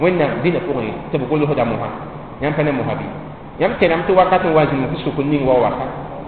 wẽnnaam dĩnã pʋgẽ tɩ b gʋlsda mosã yãmb pa ne mosã bɩ yãmb tẽnam tɩ wakat n wa zĩnd tɩ sʋk ning wa waka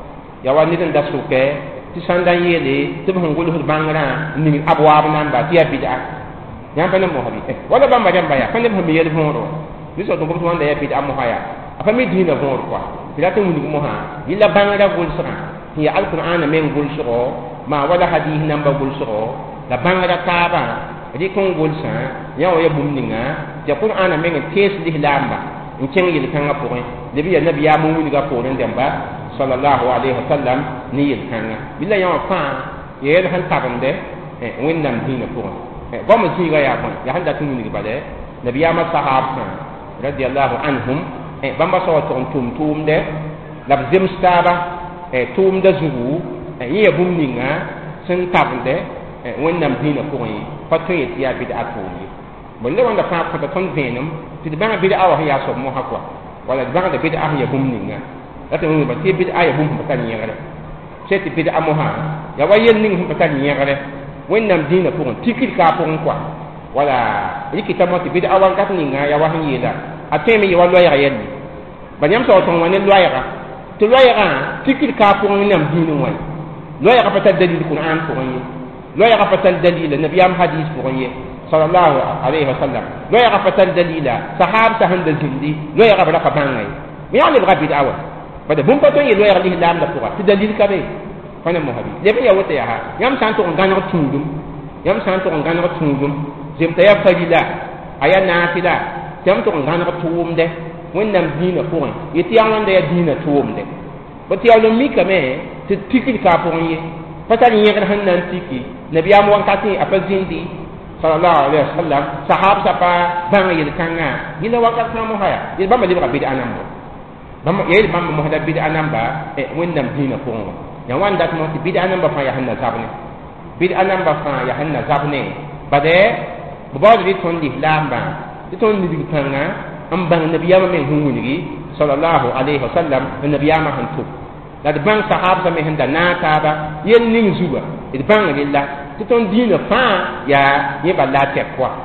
ya wa ned n da sʋkɛ tɩ sãn da n yeele tɩ b sẽn gʋlsd bãngrã n ning abwaab namba tɩ yaa bɩd'a yãmb pa ne mosã bɩ wala bãmba rẽmba yaa pa neb sẽn me yel võodɔ bɩ sõ tɩ b wãnda yaa bɩd'a mosã yaa a pa me dĩinã võod koa tɩ rat n wilg mosã yɩla bãngrã gʋlsgã tɩ ya alqur'ana me n gʋlsgɔ maa wala hadiis namba gʋlsgɔ la bãngrã taabã rɩk n gʋlsã yã wa ya bũmb ninga tɩ qur'ana me n tees lislaamba n kẽng yel-kãngã pʋgẽ leb ya nabiyaam n wilga poorẽ dẽmba sallallahu alaihi wasallam ne yel-kãngã bɩ la yã wã fãa ya yɛl sẽn tabende wẽnnaam dĩinã pʋgẽ bãmb zĩigã yaa bõe yaa sẽn dat n wilg bale nabiyaamã sahaabsã radiallahu anhum bãmba sa wa tʋg n tʋʋm tʋʋmdɛ la b zems taaba tʋʋmda zugu yẽ ya bũmb ninga sẽn tabende wẽnnaam dĩinã pʋgẽ pa tõe yetɩ yaa bɩd'a tʋʋm ye bõe la wãnda fãa kõta tõnd vẽenem tɩ d bãng bɩd'a wa sẽn yaa soab mosã koa wala d bãngda bɩd'a sẽn ya bũmb ninga la tɩ wẽnba tɩ bɩd'a ya bũmb sẽn pa tar yẽgre sẽ tɩ bɩd'a mosã ya wa yel ning sẽn pa tar yẽgre wẽnnaam dĩinã pʋgẽ tikr kaa pʋgẽ koa wala rɩkɩta mo tɩ bɩd'a wãnkat ninga ya wa sẽn yeela a tõeme ye wa loɛɛga yelle bad yãmb sa wa tõng wa ne loɛɛga tɩ loɛɛgã tikr kaa pʋgẽ wẽnnaam dĩinẽ wã loɛɛga pa tar dalil qur'an pʋgẽ ye loɛɛga pa tar dalila nabiyaam hadiis pʋgẽ ye sallallahu alaihi wasallam loɛɛga pa tar dalila sahaab sa sẽn da zĩndi loɛɛga b ra pa bãnga ye yã lebga bɩd'a wa bada bũmb pa tõe n yel loɛɛg lislaamda pʋga tɩ dalil ka be pa ne mosã bɩ leb n ya woto yaa yãmb sã n tʋg n gãneg tũudum yãmb sã n tʋg n gãneg tũudum zemta ya farila a ya naafɩla tɩ yãmb tʋg n gãneg tʋʋmdɛ wẽnnaam dĩinã pʋgẽ yetɩ yaa wãnda ya dĩinã tʋʋmdɛ b tɩ yaool n mikame tɩ tikr kaa pʋgẽ ye pa tar yẽgr sẽn na n tiki nabiyaam wãnkatẽ a pa zĩndi sallallahu alaihi wasallam sahab sa pa bãng yel-kãngã yɩla wakat kãng mosã yaa yel bãmba lebga bɩd'a namba yel bãmba mosda bɩd'a namba wẽnnaam dĩinã pʋgẽ wã ya wãn dat mo tɩ bɩd'a namba fãa yaa sẽn na zabne bɩd'a namba fãa yaa sẽn na zabne bade b baood bɩ tõnd lislaambã tɩ tõnd nidg kãngã n bãng nabiyaamã me sẽn wilgi sallallahu alaihi wasallam nabiyaamã sẽn tʋm la d bãng sahaabsã me sẽn da naag taaba yel ning zugã d bãng rella tɩ tõnd dĩinã fãa yaa yẽ bal la a tɛk koa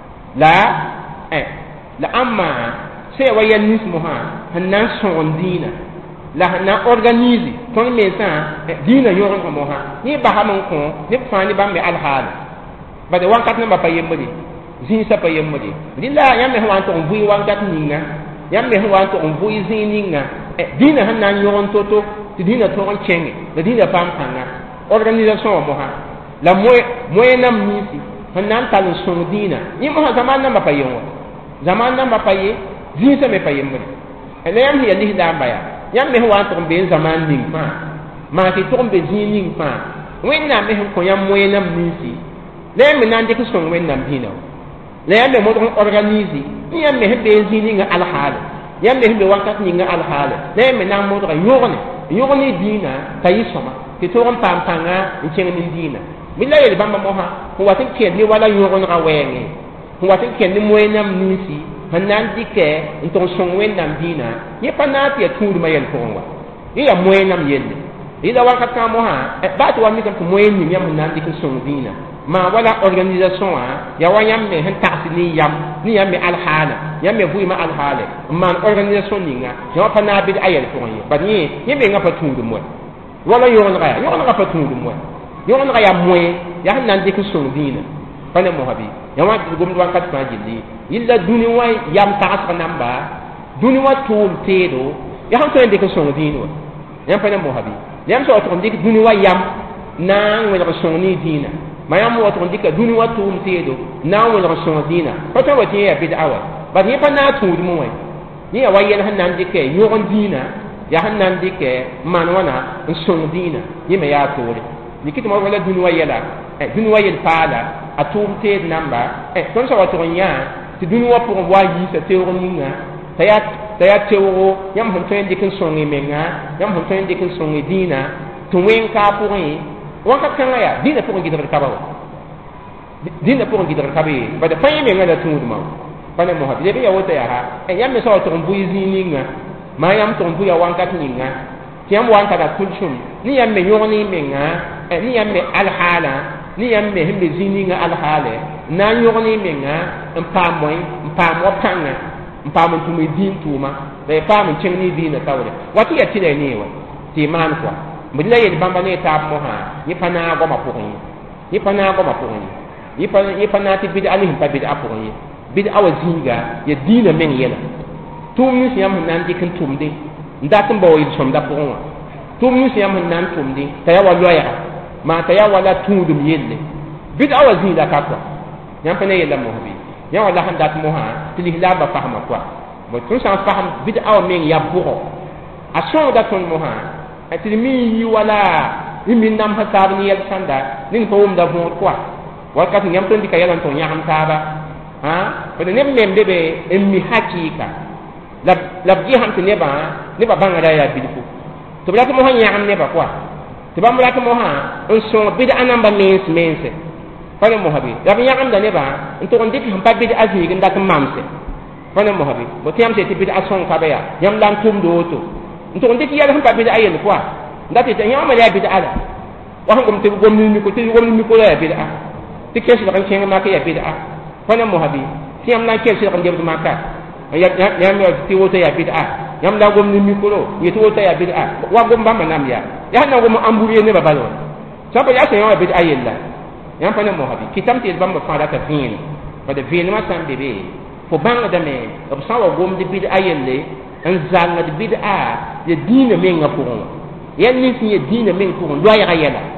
la ãmma sẽn ya wa yɛl nins mosã sẽn na n sõgen dĩinã la sẽn na n organise tõnd mensã dĩinã yõgenga mosã yẽ basame n kõ neb fãa ne bãmb me alhaala bad wãnkat nambã pa yembre zĩisã pa yembre rɩla yãmb me sẽn wa n tʋg n vʋɩ wãnkat ninga yãmb me sẽn wa n tʋg n vʋɩ zĩig ninga dĩinã sẽn na n yõgen to-to tɩ dĩinã tõg n kẽnge la dĩinã paam kãnga organisation wã mosã la moẽnam ninsi sẽn na n tall n sõng dĩinã yẽ mosã zamaan nambã pa yen wa zamaan nambã pa ye zĩisã me pa yembre la yãmb sẽn ya lislaamba yaa yãmb me sẽn wa n tʋg n be n zamaan ning fãa maa tɩ tʋg n be zĩig ning fãa wẽnnaam me sẽn kõ yãmb moẽnam ninsi la yãmb me na n dɩk n sõng wẽnnaam dĩinã wa la yãmb me modg n organise yãmb me sẽn be n zĩig ninga alhaala yãmb me sẽn be wãnkat ninga alhaala la yãmb me na n modga yõg ne dĩinã t'a yɩ sõma tɩ tʋg n paam pãnga n kẽng ne dĩinã bɩ la yel bãmba mosã sẽn wat n kẽed ne wala yõgenega wɛɛngẽ sẽn wat n kẽnd ne moẽnam ninsi sẽn na n dɩkɛ n tʋg n sõng wẽnnaam dĩinã yẽ pa na n tɩ ya tũudmã yɛl pʋgẽ wa yẽ yaa moẽnam yelle yɩla wakat kãng mosã baa tɩ wa mikame tɩ moẽ ning yãmb sẽn na n dɩk n sõng dĩinã maa wala organisation wã ya wa yãmb me sẽn tags ne yãmb me alhaala yãmb me vʋɩɩmã alhaale n maan organisation ninga yã wa pa na n bɩd a yɛl pʋgẽ ye bad yẽ mengã pa tũudum wɛ wala yõgenega pa tũudum wɛ yõgenega yaa moẽ yaa sẽn na n dɩk n sõng dĩinã pa ne mosã bɩ yã wa gomd wãnkat fãa gilli yɩla dũni wã yam tagsg namba dũni wã tʋʋm teedo yaa sẽn tõe n dɩk n sõng dĩin wa yãmb pa ne mosã bɩ yãmb sã wa tʋg n dɩk dũni wã yam na n welg sõng ne dĩinã ma yãmb wa tʋg n dɩka dũni wã tʋʋm teedo na n welg sõng dĩinã pa tõe wa tɩ yẽ yaa bɩd'a wa bad yẽ pa na n tũudmẽ wã yẽ yaa wa yɛl sẽn na n dɩkɛ yõgen dĩinã yaa sẽn na n dɩkɛ n maan wãna n sõng dĩinã yẽ me yaa toore nikɩ tɩ ma wala dũni wã yɛla dũni wã yel paala a tʋʋm teed namba tõnd sã wa tʋg n yã tɩ dũni wã pʋgẽ wa yiisa teoog ninga t'a yaa teoogo yãmb sẽn tõe n dɩk n sõng y menga yãmb sẽn tõe n dɩk n sõng y dĩinã tɩ wẽng kaa pʋgẽ wãnkat kãngã yaa dĩinã pʋgẽ gɩdgd kaba wa dĩinã pʋgẽ gɩdgd kaba ye bada pa yẽ menga la tũudmã wa pa ne mosã leb n ya woto yaa yãmb me sã wa tʋg n bʋɩ zĩig ninga maa yãmb tʋg n bʋya wãnkat ninga tɩ yãmb wa n tara kulsum ne yãmb me yõg ne y menga ne yãmb me alhaala ne yãmb me sẽn be zĩig ninga alhaale na yogni menga en pa moy en pa mo panga en pa mon tumi din tuma be pa mon chengni din tawre wati ya tile ni wa ti man kwa mbila yel bamba ne ta mo ha ni pana go ma pokoni ni pana go ma pokoni ni pana ti bid'a ni pa bid'a pokoni bid'a wa zinga ya dina men yela tum ni siyam nan di kan tumde ndatum bo yil somda pokon tum ni siyam nan tumde ta ya wa loya ma ta ya wala tudum yelle bid'a wa zinga ka kwa yam pa ne yela mo bi ya wala han dat mo ha ti lihla ba fahma kwa bo tun san faham bid'a wa men ya bugo ason da ton mo ha ati mi yi wala min nam ha tab ni yel sanda ning ko da mo kwa wakat nyam ton dikaya lan ton yam taba ha ko ne mem de be en mi hakika la ji ham te ne ba bangara ya bidiku to bla to mo ha yam ne ba kwa to ba mo la to mo ha on so bid'a namba mense fane mo habi da bi yam da ne ba on to on dikki ham pa bid'a azi ginda to mamse fane mo habi bo tiam se ti bid'a son ka ba ya yam lan tum do to on to on dikki ya ham pa bid'a yel kwa ndati te yam ya bid'a la wa hangum te gom ni ko te gom ni ko ya bid'a ti kesh la kan chenga ma ka ya bid'a fane mo habi tiam na kesh la kan de ma ka ya me ti woto ya bid'a yam la gom ni mikolo yi to woto ya bid'a wa gom ba manam ya na gom amburiye ne ba balo so ba ya se ya bid'a yella yam fane mo habi kitam ti bamba fa da ta fin ba de fin ma sam bebe fo banga da me ob sa wa gom de bid'a yelle an zanga de bid'a ya dina men nga ko yan ni ti ya dina men ko lo ya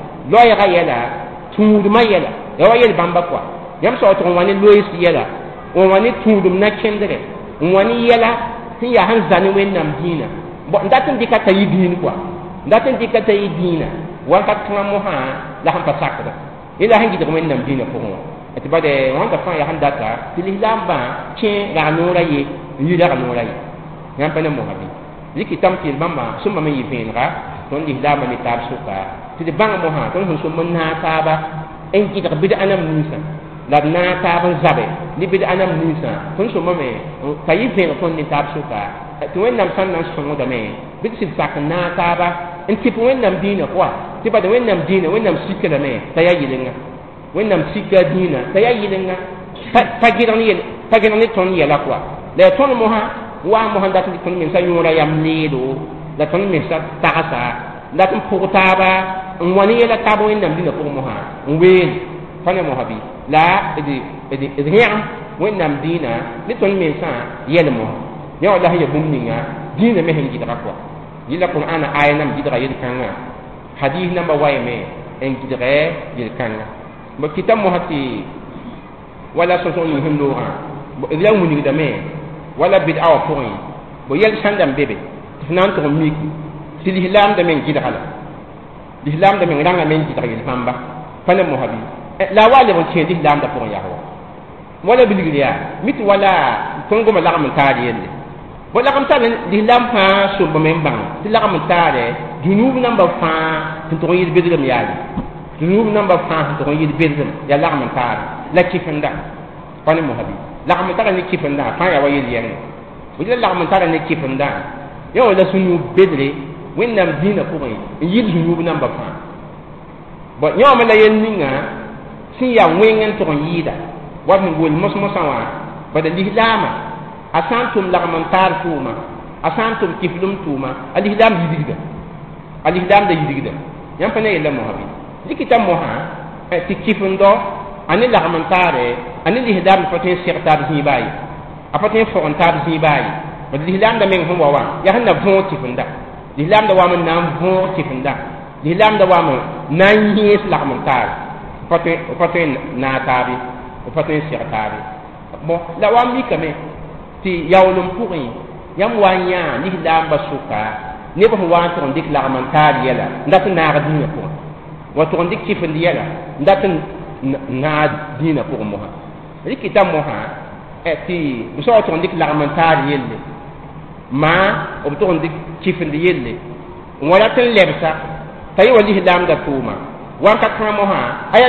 yela tuud ma yela ya wa yel bamba kwa yam so to wani lois yela o wani tuudum na kendere wani yela ti ya han zani wen nam dina bo ndatin dikata yi din kwa ndatin dikata yi dina wa ka tuma mo ha la han pasakra ila han gido wen nam dina ko ati bade wan ka fa ya han data ti lamba che ga nora yi da ga nora yi yam pa ne mo habi liki tam ti bamba summa me yi venra ton di lamba ni tab suka ti de banga mo ha ton hun summa na taba en ki da bid'a anam nisa la na taba zabe ni bid'a anam nisa ton summa me kayi ven ton ni tab suka ti wen nam san nan songo da me bid si sak na taba en ti wen nam dina kwa ti ba de wen nam dina wen nam sikka da me ta ya yilinga wen nam sikka dina ta ya yilinga pa gidan ni ton yela kwa le ton mo ha wa mo handa ti ton men sa yura yam nido la ton men sa taasa la ton pokotaba wani yela tabo en nam dina ko mo ha wen fane mo habi la edi hiam wen nam dina ni ton men sa yel mo ya wala ya bumninga dina me hengi dara ko yila qur'ana aya nam gidra yel kanga hadith namba waye me en gidra yel kanga mo kitam mo hati wala so so ni himlo ha ila muni da me wala bid'a wa point bo yel sandam bebe nan to miki ti l'islam da men gidra l'islam da men ranga men gidra yel famba fane mo habi la wale mo tiedi l'islam da point yaho wala biligriya mit wala tongo ma la kam taari yelle wala kam taari l'islam fa so bo men bang ti la kam taari junub namba fa to yel bedram yaali junub namba fa to yel bedram ya la kam taari la kifanda fane mo habi la kam taari ni kifanda fa ya wa yel yen wala la kam taari ni kifanda yo la sunu bedre wennam dina ko yil junub namba fa bo nyoma la yen ninga si ya wengen to yida wa min gol mos mosawa ba da lihlama asantum la kam taari tuma asantum kiflum tuma alihlam yidiga alihlam da yidiga yam pa ne yella mo habi dikitam mo ha ti kifundo ani la kam taari ani lihlam fatin sirtab zi bayi apatin fon tab zi bayi ba lihlam da men ho wa ya hanna vo kifunda lihlam da wa man nam vo kifunda lihlam da wa man nan yes la kam taari fatin na tabi fatin sirtabi bon la wa mi kame ti yawlum puri yam wanya lihlam basuka ne ba wa ton dik la kam taari yela ndat na ga dunya ko wa ton dik kifundi yela ndat na dina pour moi rikita moha ti so to ndik l'armentar yelle ma o to ndik kifindi yelle wala tan lebsa tay wali hidam da tuma wa ka kan moha aya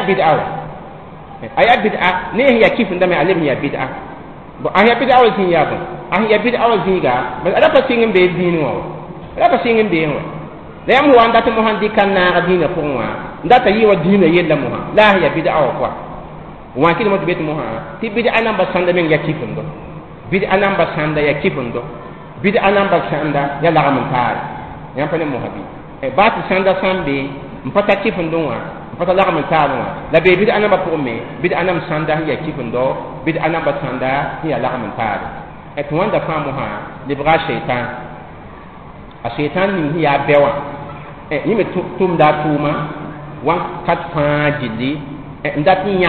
bid'a ne ya kifinda me alim ya bid'a bo aya bid'a wa zin ya ba aya bid'a wa ziga ba ala pa singin be dinwo ala pa singin be wo da yam wa ndata moha dikan na dina pour moi ndata yi wa dina yella moha la ya bid'a wa kwa wa kile mo bet mo ha ti bid'a namba sanda men ya kifundo bid'a namba sanda ya kifundo bid'a namba sanda ya lagamun taal yan pa ne mo habi e ba ti sanda sambe mpata kifundo wa mpata lagamun taal wa la be bid'a namba pour me bid'a namba sanda ya kifundo bid'a namba sanda ya lagamun taal et wanda fa mo ha libra shaytan a shaytan ni ya bewa e ni me tum da tuma wan kat fa jili e ndat nya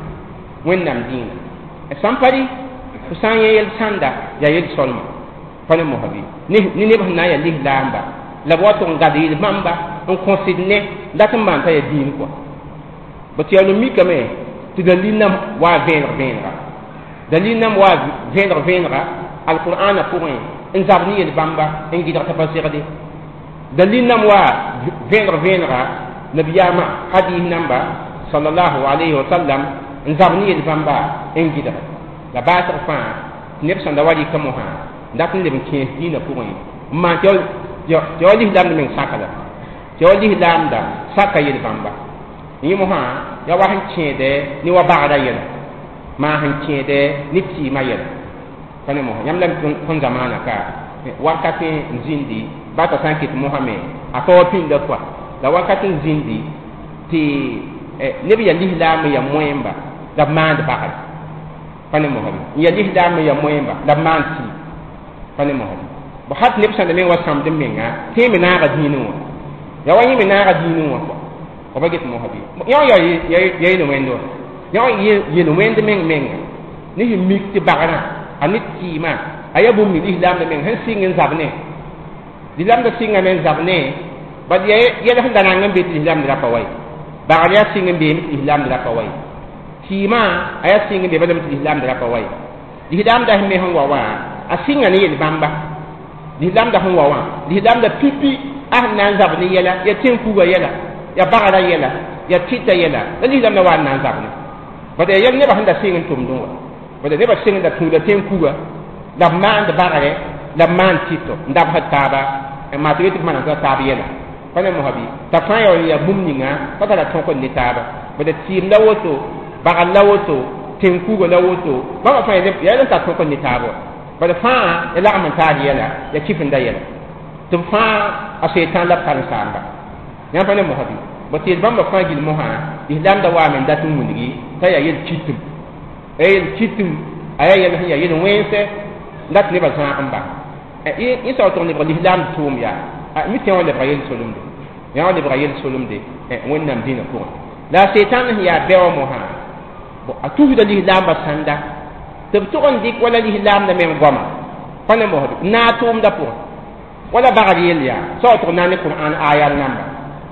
wẽnnaam dĩinã sãn-pari fo sã n yã yɛl sãnda yaa yel solma pa ne mosabi ne neb sẽn na n yaa lislaamba la b wa tʋg n gad yel bãmba n kõsd ne dat n maan t'a yaa dĩin kɔa bɩ tɩ yaa lo mikame tɩ dalil nam waa vẽeneg-vẽenega dalil nam waa vẽeneg-vẽenega alqur'ana pʋgẽ n zab ne yel bãmba n gɩdg t'a pa segde dalil nam waa vẽeneg-vẽenega nabiyaamã hadiis namba sallallahu alayhi wa sallam n zab ne yel bãmba n gɩdg la baasg fãa neb sẽn da wa rɩka mosã dat n leb n kẽes dĩinã pʋgẽ n maan tɩ ya lislaamda meng sakla tɩ ya lislaamda saka yel bãmba yẽ mosã ya wa sẽn kẽede ne wa bagda yɛla maa sẽn kẽede ne tɩɩmã yɛla pa ne mosã yãmb la tõnd zamaana ka wakatẽ n zĩndi bata sã n ket mosã me a pa wa pĩnda koa la wakat n zĩndi tɩ neb ya lislaam ya moẽmba la b maand bagd pa ne mosabi n ya lislaam ya moẽmba la b maand tɩ pa ne mosabi bo hat neb sãnda me wa sãmd n menga tẽ me naaga dĩinẽ wã ya wa yẽ me naaga dĩinẽ wã kɔ ba get mosabi yã ya yel-wẽnd wa yã yel-wẽnd meng menga ne sẽn mik tɩ bagrã a ne tɩɩmã a ya bũmb lislaamda meng sẽn sɩng n zab ne lislaamda sɩngame n zab ne bad yɛl sẽn da nang n be tɩ lislaamd ra pa wa bagr yaa sɩng n beeme tɩ lislaamd ra pa wa tɩɩmã a yaa sɩng n be badame tɩ lislaamd ra pa wa lislaamda sẽn me sẽn wa wã a sɩnga ne yel bãmba lislaamda sẽn wa wã lislaamda pipi a sẽn na n zab ne yɛla ya tẽn-kuga yɛla ya bagra yɛla ya tɩta yɛla la lislaamda wa n na n zab ne bada yɛl nebã sẽn da sɩng n tʋmdẽ wa bada nebã sɩng n da tũuda tẽn-kuga la b maand bagre la b maan tɩto n dabsd taaba n maa tɩ be tɩ b maana taab yɛla pa ne mosabi t'a fãa ya bũmb ninga pa tara tõkd ne taaba bada tɩɩm la woto bagl la woto tẽn-kuga la woto bãmba fãa yaa n tar tõkd ne taab wa bada fãa ya lagm n taag yɛla ya kifenda yɛla tɩ b fãa a sheitan la b tar n saamba yã pa ne mosabi ba tɩ bãmba fãa gil mosã lislaamda waame n dat n wilgi t'a yaa yel kitm a yel kitm a yaa yɛl sẽn yaa yel wẽnse n dat nebã zãag n ba yẽ sao tʋg lebg lislaamd tʋʋm yaa mi tẽ wa lebga yel solemde yã wa lebga yel solemde wẽnnaam dĩinã pʋgẽ la a sheitan sẽn yaa bɛwa mosã a tusda lislaamba sãnda tɩ b tʋg n dɩk wala lislaamda meng goama pa ne mosd n na a tʋʋmda pʋgẽ wala bagd yel yaa sao tʋg na ne qur'an ayal namba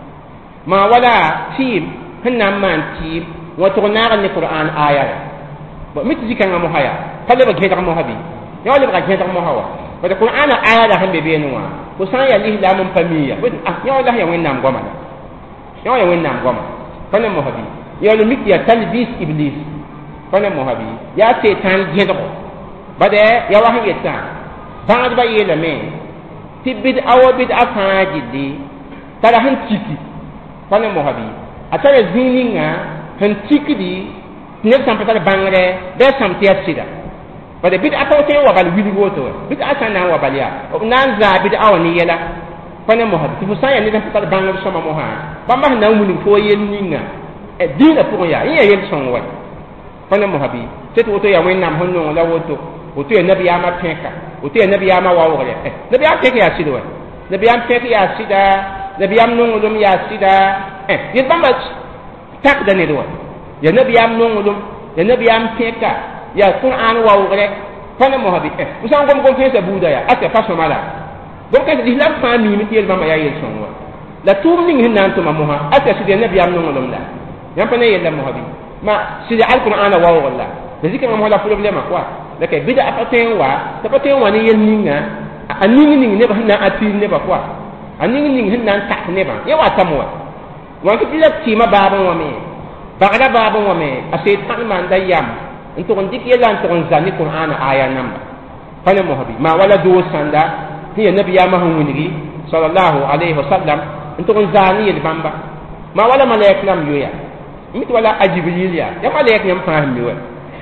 ma wala tɩɩm sẽn na n maan tɩɩm wa tʋg naag ne qur'an ayala mi tɩ zikãngã mosã yaa pa lebg gẽdg mosã bɩ yã wa lebga gẽdg mosã wa bada qur'ana ayala sẽn be beene wã fo sã n yaa lislaam n pa miya yã wa la ya wẽnnaam goama la yã wa ya wẽnnaam goama pa ne mosã bɩ ya lo mik tɩ yaa talbis iblis pa ne mosã bɩ yaa setan gẽdgo bada ya wa sẽn yetã bãadbã yeelame tɩ bɩd-a wa bɩd-a fãa gilli tara sẽn tiki pa ne mosã bɩ a tara zĩig ninga sẽn tikdi tɩ neb sã n pa tar bãngrɛ bɩ a sãm tɩ yaa sɩda bada bid'a pa tõe n wa bal wilg woto wa bid'a sã n na n wa bal yaa b na n zaa bid'a wã ne yɛla pa ne mosd tɩ fo sã n yaa ned n pa tar bãngr sõma mosã bãmba sẽn na n wilg fo wa yel ninga dĩinã pʋgẽ yaa yẽ yaa yel-sõng wa pa ne mosã bɩ tɩ tɩ woto yaa wẽnnaam sẽn nong la woto woto yaa nabiyaamã pẽka woto yaa nabiyaamã waoogrɛ nabiyaam pẽk yaa sɩd wa nabiyaam pẽk yaa sɩda nabiyaam nonglem yaa sɩda yel bãmba takda ned wa yaa nabiyaam nonglem yaa nabiyaam pẽka ya qur'an waoogrɛ pa ne mosã bɩ b sã n gom fẽesa buuda yaa a tɩ pa sõma la gom kãs lislam fãa miime tɩ yel bãmba yaa yel-sõng wa la tʋʋm ning sẽn na n tʋma mosã a tɩ sɩd ya nabiyaam nonglem la yãmb pa ne yella mosã bɩ ma sɩd alqur'ana waoogr la la zikãngã mosã la problɛmã koa la kɛ bɩda a pa tõe n wa t'a pa tõe n wa ne yel ninga a ning ning nebã sẽn na n atɩɩr nebã koa a ning ning sẽn na n tak nebã yẽ wa tame wa wãn tɩ la tɩɩmã baabẽ wã me bagda baabẽ wã me a sheitan maanda yam n tʋg n dɩk yɛla n tʋg n za ne qur'ana aya namba pa ne mosã bɩ maa wala doog sãnda tɩ ya nabiyaamã sẽn wilgi sallallahu alayhi wa sallam n tʋg n zaa ne yel bãmba maa wala malɛk nam yoya mit wala ajibril ya malek yam faham mi wa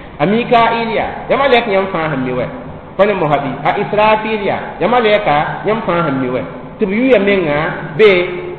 amikail ya malek yam faham mi wa fane mohabi a israfil ya maleka yam faham mi wa tibu ya menga be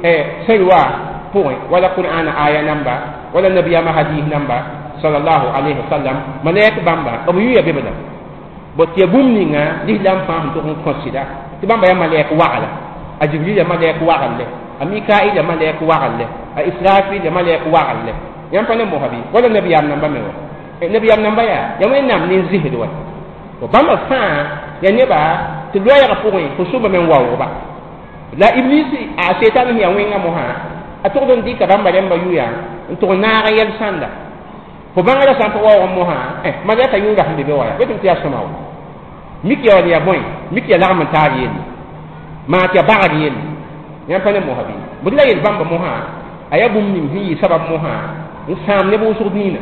selwa point wala qur'an aya namba wala nabiyama hadith namba sallallahu alaihi wasallam malek bamba o yu ya be bada bot ya bumninga lislam faham to consider ti bamba ya malek wa'ala a jibril ya malek wa'ala a mikail ya malek wa'ala a israfil ya malek wa'ala yam pa ne mohabi wala nabiyam namba me wa nabiyam namba ya wen nam ni zihid wa to bamba fa ya neba ti loya ka point ko suba men wawo ba la iblisi a setan ya wenga moha a to don dika bamba yamba yuya to na ga yel sanda ko bangala san to wawo moha malaka yunga hande be waya betum tiya samaw miki ya boy miki ya lagam taariyen ma ta baariyen yam pa ne mohabi budla yel bamba moha ayabum nim hi sabab moha nsam ne bu surdina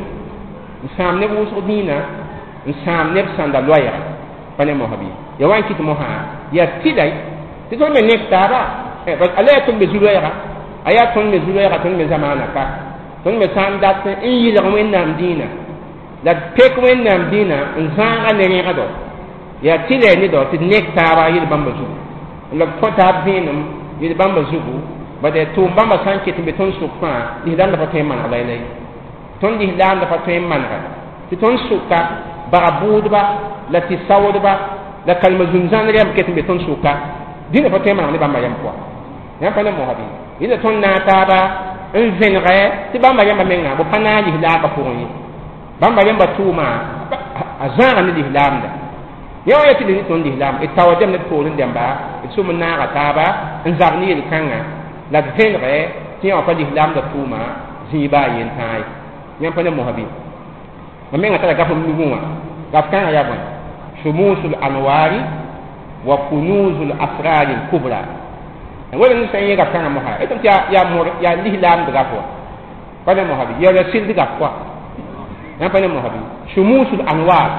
nsam ne bu surdina nsam ne sanda loya pa ne mohabi ya wan kit moha ya tidai ti to me nektara ba ala to be zuloya aya ton me zuloya ton me zamana ka ton me sandat in yi la wen nam dina la pek wen nam dina nzanga ne ne gado ya tile ni do ti nektara yi bamba zu la fota binum yi bamba zugu ba de to bamba sanke ti be ton sukfa di dan da patem man alay lay ton di dan da patem man ga ti ton sukka barabudba la ti sawdba la kalma zunzan rem ke ti be ton sukka di da patem man ni bamba yam kwa yam pa ne mo habi yi da ton na taba en venre ti bamba yam menga bo panali la ka poni bamba yam batuma azara ni di lamda yo ya ti ni ton di lam e tawadem ne ko ndem ba e sum na ga taba en zarni el kanga la venre ti on pa di lam da tuma ziba yin tai yam pa ne mo habi menga ta ga fo mi muwa ga kan ya bon shumusul anwari wa kunuzul asrar al kubra wala ni sai ga kan mo ha etam ya mor ya lihlam da ko pa ne mo habi ya la sil da ko yam pa ne mo habi shumusul anwar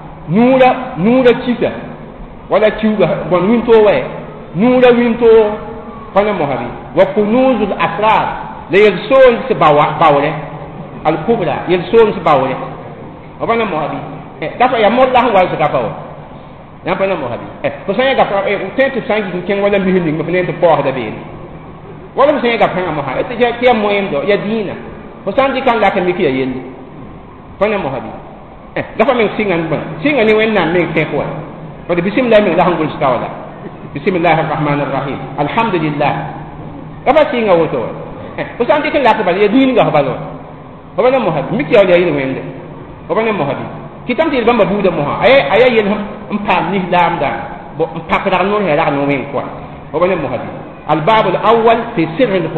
nura chita wala chuga bon winto we nura winto pa ne mo habi wa kunuzul asrar la yelson se bawle al kubra yelson se bawle pa ne mo habi dafa ya mor la wa se ka bawo yam pa ne mo habi ko sai ga fa tente sangi ken wala mi hindi ma fene to po da be wala sai ga fa mo ha ete ja ke mo endo ya dina ko sangi kan la kan mi kiya yen pa ne mo habi dafa men singan ba singan ni wen nan men ke ko ba de bismillah men la hangul stawala bismillahir rahmanir rahim alhamdulillah dafa singa woto ko sangi kan la ka ba ya dina ga ba lo ba ne mo habi mi kiya ya yen wende ba ne mo habi kitam ti bamba buda moha aya yen mpam ni lamda bo mpakra no hera no wen kwa o bane mohadi al bab al awwal fi sirr al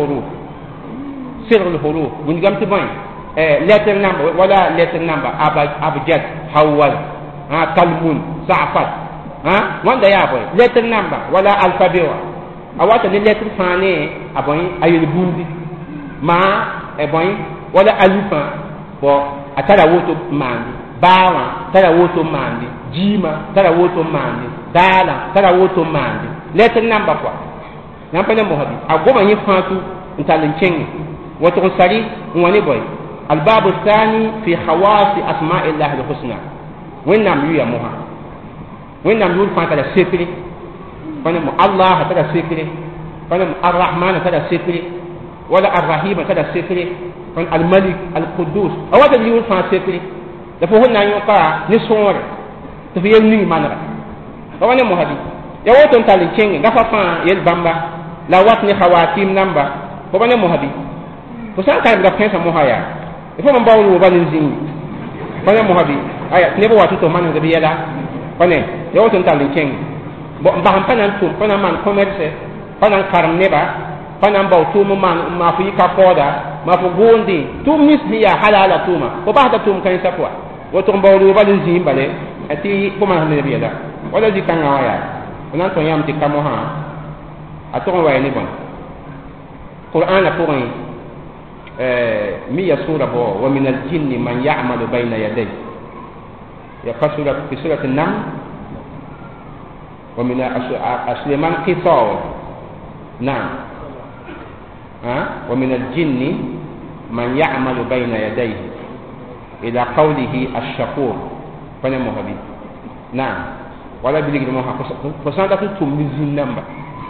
huruf woni gam ti boy letter number wala letter number abjad hawal kalmun sa'fat wanda ya boy letter number wala alphabet awata ni letter fane aboy ayel bundi ma boy wala alifa bo atara woto mandi bawa tara woto mandi jima tara woto mandi dala tara woto mandi letter number kwa nampa ne mohabi agoma yin fatu ntalin chengi wato sari wani boy albabu thani fi khawasi asma'illah alhusna wenam yu ya moha wenam yu fata la sekri kana mu allah tara sekri kana mu arrahman tara sekri wala arrahim tara sekri kan almalik alquddus awata yu fata sekri da fo honna yo ka ni sore to fi yelni manara ba wani mohadi ya woton tali cenge gafa fa yel bamba la wat ni khawatim namba ko bane mohadi ko san kay ga pensa mohaya e fo man bawlu wo banin zingi bane mohadi aya ne bo watu to man ga biyala bane ya woton tali cenge bo ba han panan tum panan man commerce panan karam neba panan baw tum man ma fi ka koda ma fo gondi tum misliya halala tuma ko ba ta tum kan sapwa woto mbawlu balin zimbale ati ko man ne biya wala di kan waya onan to yam ti kamoha aton waya ni bon qur'an la pour mi yasura bo wa min al-jinni man ya'malu bayna yaday ya fasura fi surat an-nam wa min asliman qitaw na wa min al-jinni man ya'malu bayna yadayhi ila qawlihi ash-shakur pana mohabi na wala biligi mo ha ko sanda tum ni zin namba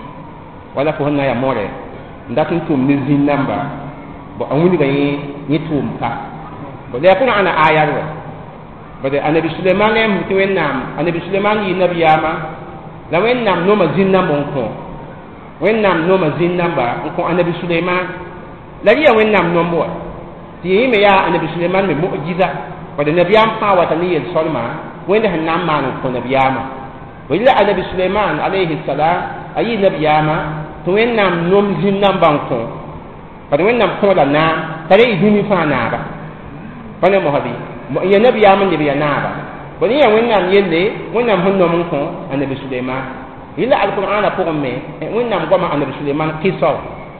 wala ko na ya more ndatin tum ni zin namba bo amuni ga yi tum ka bo le kuna ana ayar wa bo de anabi Sulaiman ne mutu wennam anabi Sulaiman yi nabiyama la wennam no ma zin namba ko wennam no ma zin namba ko anabi Sulaiman la ya wennam no mo ti yi me ya anabi Sulaiman me mu'jiza bo de nabiyam pa wa tan yi solma wenda hanam ma no ko nabiyama willa anabi Sulaiman alayhi salam ayi nabiyama to wennam nom zin namba ko par wennam ko la na tare iduni fa na ba bana mo habi mo ya nabiyama ne biya na ba bani ya wennam yelle wennam honno mun ko anabi Sulaiman illa alquran la pour me wennam goma anabi Sulaiman qisaw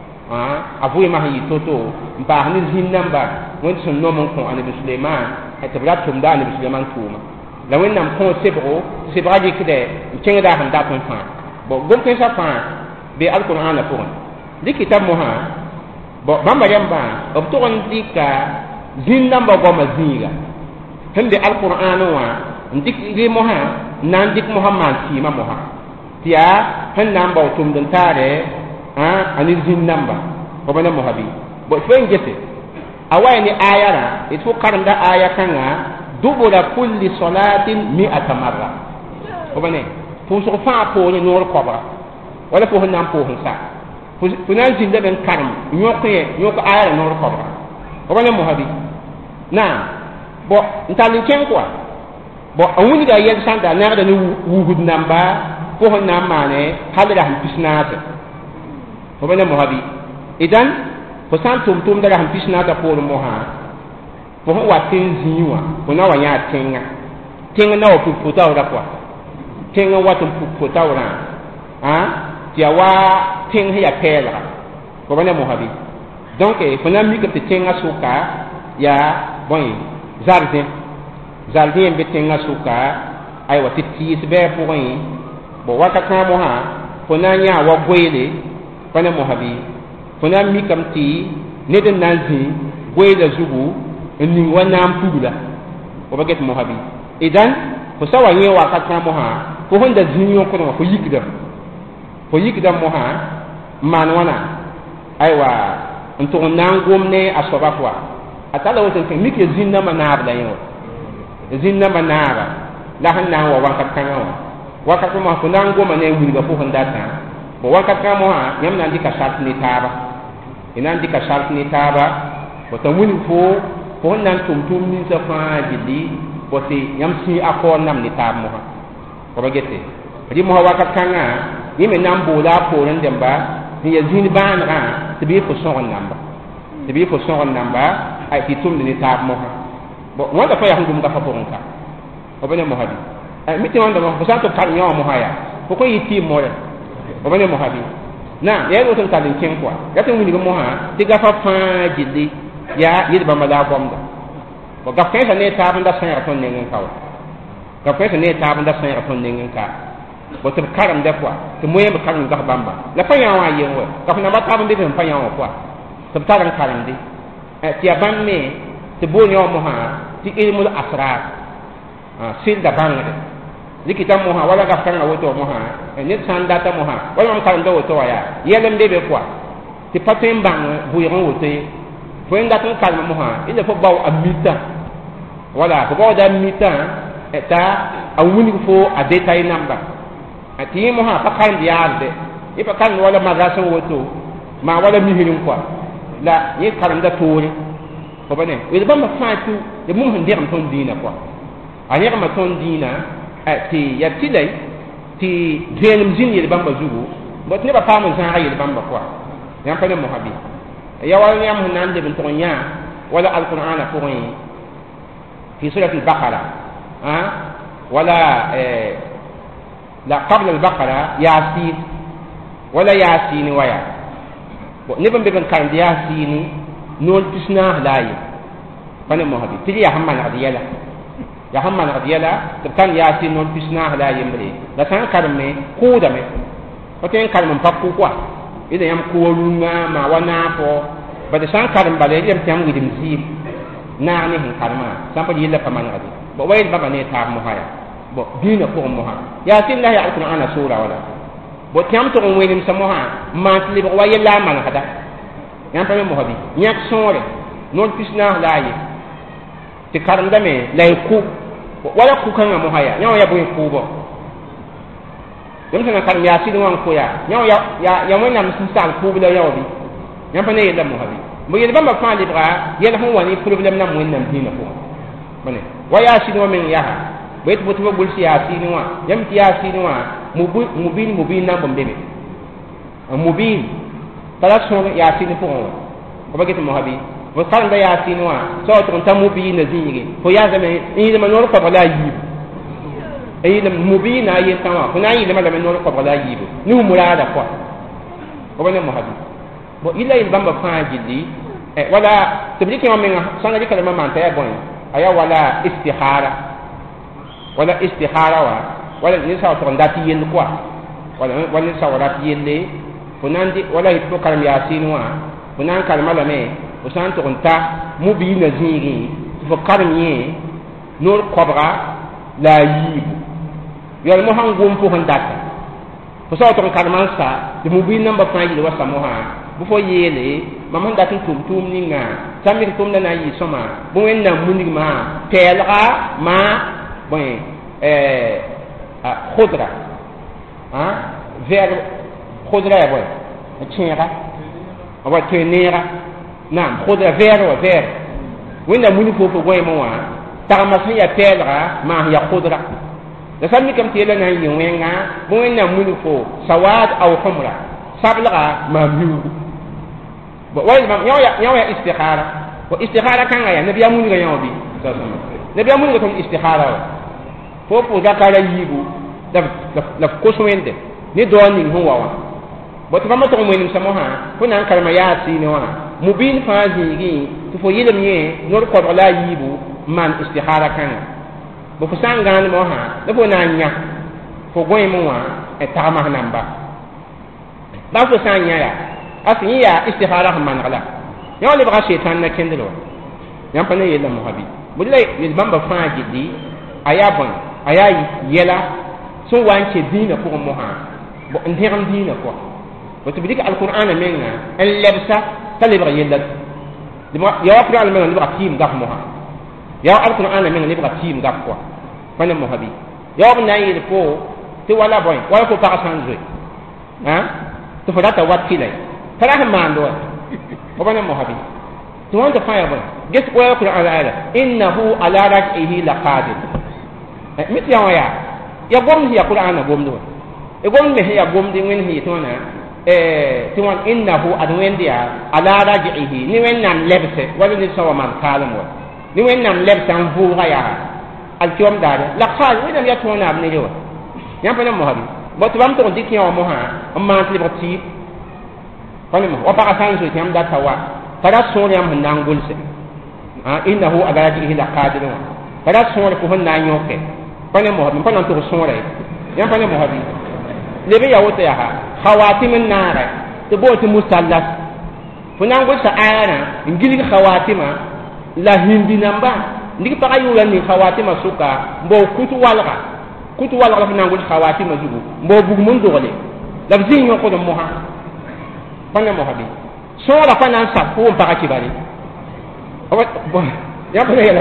avu ma yi toto ba ni zin namba won sun no mun ko anabi Sulaiman et tabrat tum da anabi Sulaiman tuma la wennam ko sebra di kide kenga han da ton fa bo gom ke sa fa be alquran la pour di kitab mo ha bo bamba yamba o to on dika zin namba goma zinga hande alquran wa ndik ri mo ha nan dik muhammad ti ma mo ha tiya han namba tum den tare ani zin namba ko bana mo habi bo fen gese awai ni ayara itu karanda aya kanga dubura kulli salatin mi'ata marra ko bane fu so fa po ni nor kobra wala fu han po han sa fu nan zin da ben karam nyoko ayara nor kobra ko bane mo habi na bo ntalin ken kwa bo awuni da yel sanda na da ni wugud namba ko han na mane halira han pisnata ko bane mo habi idan ko san tum da han pisnata ko mo ha ko wa tin ziwa ko na wa ya tinga na o pu ta ora kwa tinga wa tum pu ta ora tia wa ting ya pela ko bane mo habi donc ko na mi ke tinga suka ya bon jardin be tinga suka ay wa titi be pour yi bo wa ka mo ha ko na nya wa goyele bane mo habi ko na mi kam ti ne den nanzi goyele zubu ni wannan fudula ko baget mo habi idan ko sawa yi wa ka mo ha ko honda zinyo ko no ko yikdam mo ha man wana aywa nto nan gomne asoba kwa atala woten tin mike zinna manab la yo zinna manaba la hanna wa wankat kan wa wakat mo ko nan goma ne wuri ga fu honda ta bo wakat kan mo ha nyam nan dika shat ni taba inan dika shat ni taba bo tamuni fo nan tum ni sa fa jidi bo ti nyam si akon nam ni tab mo ha ko bagete ri mo wakat kan ga yime nan bo la ko ran demba ni ya zin ban ga tibi ko son namba ay ti tum ni tab mo ha bo wanda fa ya hungum ga fa bonka o bane mo habi ay miti wanda mo sa to kan yo mo haya ko yiti mo re o bane mo habi na ya no tan talin ken kwa ya tan wuni mo ha ti ga fa jidi ya yidi ba mala bomda bo ga fa ne tab nda san ya ton ne ngin kaw ga fa ne tab nda san ya ton ne ngin ka bo te karam de kwa te moye be karam ga bamba la fa ya wa yewo ka fa na ba tab be fa ya wa kwa te taran karam de ti aban me te bo nyo mo ha ti ilmul asrar sil da bangde likita mo ha wala ga kan woto mo ha ne san data mo ha wala am kan do woto ya yelem de be kwa ti patem bang bu yon woto fo nda kan kalma mo ha ile fo baw amita wala ko baw da amita eta awuni fo a detail number ati mo ha pa kan diarde e pa kan wala magaso woto ma wala mihirin kwa la yi karanda tori ko bane we ba ma fatu de mum hande am ton dina kwa anya ma ton dina ti ya tidai ti drenum jin yi bamba zugo bot ne ba pamu san ayi bamba kwa yam pa ne mo habi ya wal yam hunan de bin ton nya wala alqur'ana ko yi fi surat al-baqara wala la qabla al-baqara yasin wala yasin waya ne ban be ban kan dia sini non tisna layi bane mo habi tili ya hamman adiyala ya hamman adiyala to kan ya sin non tisna layi mbre la tan karme ko da me o ten karme pakku kwa ida yam ko lunga ma wana fo ba de san karam bale yem tam widim zib na ne hin karma san pa yilla pa man gadi bo wayl baba ne ta mo haya bo dina ko mo ha ya tin la ya alqur'ana sura wala bo tam to ngwe nim samo ha ma tli bo wayla man hada yan pa mo habi nyak sore non pisna la yi ti karam dame lay ku wala ku kan mo haya nyaw ya bo ku bo yam sana karam ya sidin wan ko ya nyaw ya mo nam sin sal ku bi la yaw bi yan pa ne yella mo habi mo yella ba fa libra yella hon wani problem na mo nam dina ko bane wa ya sidin min ya wait but bo bul siyasi ni wa yam siyasi ni wa mubin na bombe be mubin tala so ya sidin ko ba ke mo habi bo kan da ya sidin wa so to ta mubin na zingi ko ya zame ni da manor ko bala yi ay da mubin na yi tawa ko na yi da manor ko bala yi ni murada ko ba ne mo habi bo ila il bamba fa jidi wala tabriki ma men sanga dikala ma man ta ya bon aya wala istihara wala ni sa to ndati yel kwa wala ni sa wala yelle funandi wala hito karam yasin wa funan kalma la me usan to nta mubi na ziri fo karam ye nur kobra la yi yal mo hangum fo handata fo sa to kalman sa de mubi namba fa yi wa samoha bu fo yele mamman da tum ninga samir tum na yi soma bu en na munig ma telga ma bon khudra ver khudra ya boy tchera wa tenera nam khudra ver wenda munig fo goy mo wa tagma sa ya telga ma ya khudra da sammi kam tela na yi wenga bu en na munig fo sawad aw humra sablaga ma miu bo way ma yaw istikhara wa istikhara kan ya nabi amun ga yaw bi nabi amun ga tom istikhara fo po da kala yibu da ko suwende ni do ni ho wa bo to ma to mo ni samo ha ko nan kalma ya si ni wa mubin fa ji to fo yilem ye nor ko la yibu man istikhara kan bo ko sangan mo ha da fo na nya fo goy mo wa e tama namba ba fo sanya ya asini ya istikhara man gala ya wala ba shaytan na kendelo yan pa ne yela muhabi bulay yel bamba fa jidi ayabon ayayi yela so wanke dina ko mo ha bo ndheram dina ko bo to bidika alquran menga en lebsa talibra yela ya wa qur'an menga libra tim gaf mo ha ya alquran menga libra tim gaf ko bana muhabi ya wa na yel ko ti wala boy wala ko pa sanjwe ha to fadata watkilay tara mando ko bana muhabi to wanda fire boy get wala qur'an ala innahu ala raj'ihi laqadir mit ya gom ya qur'an gom do e gom me ya gom di wen hi to na to wan innahu adwendia ala raj'ihi ni wen nan lebse wala ni sawa man kalam wa ni wen nan lebse an vu ga ya al kiom dare laqad wen ya to na abne yo ya bana muhabi bo to bam to dikiyo mo ha amma tilibati fani wa pa san so tiam da tawa kada so yam hanang gulse innahu adarajihi laqadir kada so ko hanna nyoke fani mo mi fani to so re yam fani mo habi lebe ya wota ya ha khawatimin nara to bo to musallas funan gulsa ayana ingili khawatima la hindi namba ndiki pa ayula ni khawatima suka mbo kutu walga funan gul khawatima zugu mbo bugu mun dogale labzi nyoko do mo ha fana mo habi so la fana sa ko pa ka kibari awa bon ya ba ya la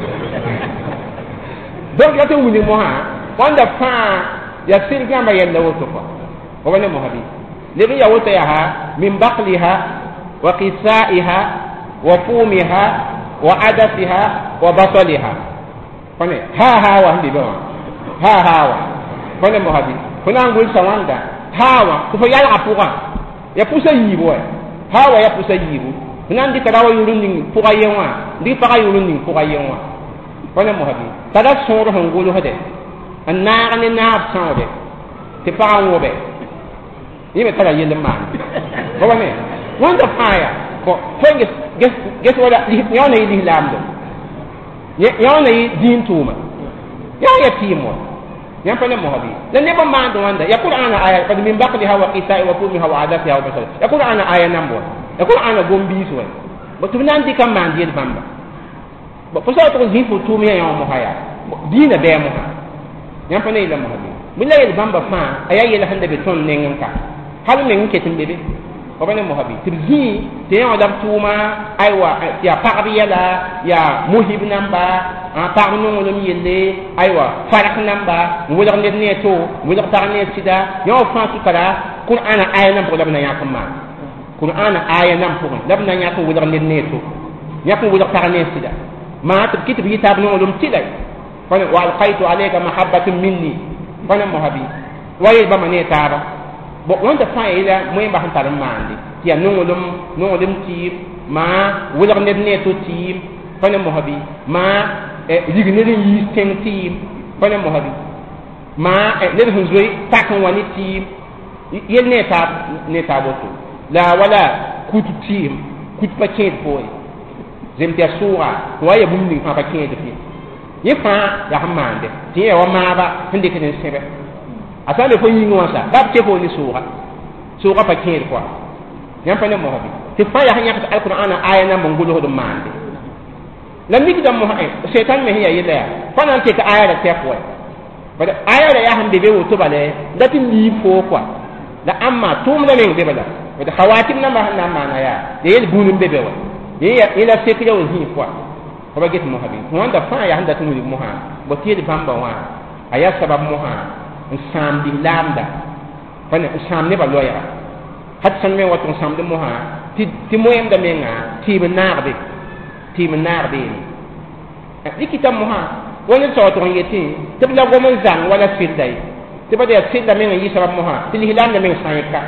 donc ya to wuni mo ha wanda fa ya sir gamba yalla woto ko wala mo habi lebe ya woto ya ha min baqliha wa qisaiha wa fumiha wa adasiha wa basaliha fane ha wa ndi ba ha wa fane mo habi kuna ngul sawanda hawa ko ya apuga ya pusa yibo hawa ya pusa yibo nan di kadawa yurun ning puga yenwa di paga yurun ning puga yenwa wala mo habi tada soro hongulu hade anna ne na absande te paga wobe yime tada yele man ko wane wanda fire ko fenge get wala yona yi lamdo yona yi din tuma ya timo yan pa mo habi lan ne ba man do wanda ya qur'ana aya qad min baqliha wa qita'i wa fumiha wa adatiha wa basal ya qur'ana aya nambo e ko ana gombi so ba tu nan di kam man di bamba ba fo so to zi fu tu mi ya mo haya dina be mo ha yam pa ne la mo ha bi la yel bamba fa aya yel hande be ton ne ngam ka hal ne ngke tin bebe o bane mo ha bi tirzi te ya dam tuma aywa ya paqbiya la ya muhib namba pa no ngolum yelle aywa farak namba wala ne to wala ta ne sida yo fa su kala qur'ana aya nam ko labna ya kamma qur'ana aya nam ko labna ya ko wala ne to ya ko wala ta ne sida ma ta kitab kitab no ngolum tilay fa wa alqaitu alayka mahabbatun minni fa na mohabi waye ba mane tara bo wonta fa ila moy ba han taram mandi ya no ngolum ti ma wala ne to ti fa na mohabi ma ligné yi teng tim fa na mohabi ma ne hun zoy takon wani tim yel ne ta boto la wala kutu tim kut pa ken boy zem tia sura waya bumni pa pa ken de fi ye fa ya hamande ti ya wa ma ba hinde ken sebe asale ko yi ngwasa dab te ko ni sura pa ken quoi yam pa ne mohabi ti fa ya hanya ta alquran aya na mongulo do mande la mik dam mo hay setan me hiya yela ya fa nan te ka aya da te ko ba da aya da ya hande be woto bale datin li fo quoi da amma tum na men be bala ba da khawatim na ma na mana ya de yel bunum be be wa ye ila sekre o hi quoi ko ba get mo habi wanda fa ya handa tunu mo ha bo ti de bamba wa aya sabab mo ha nsam di lambda fa ne nsam ne ba loya hat san me wato nsam de mo ha ti moyem da menga ti menarbe dikitam mo ha wala so to yeti tibla go man zang wala firdai tiba de sidda men yi sabab mo ha til hilan men sayka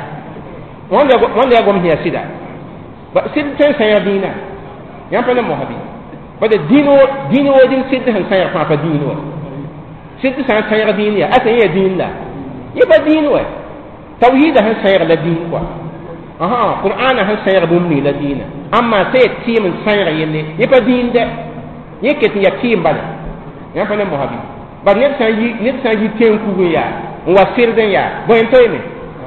wanda go mi sida ba sid tan sayadina yam pa na mo habi ba de dino din sidda han sayar pa dino sidda sayadina ya asa ya din la yiba dino tawhid han sayar la din quoi aha qur'ana han sayar bumni la dina amma sai tim sayar yelle yiba din de yake tin ya tim bala ya fa ne mo habi ba ne san yi ten ku ya wa sirden ya bo en toyme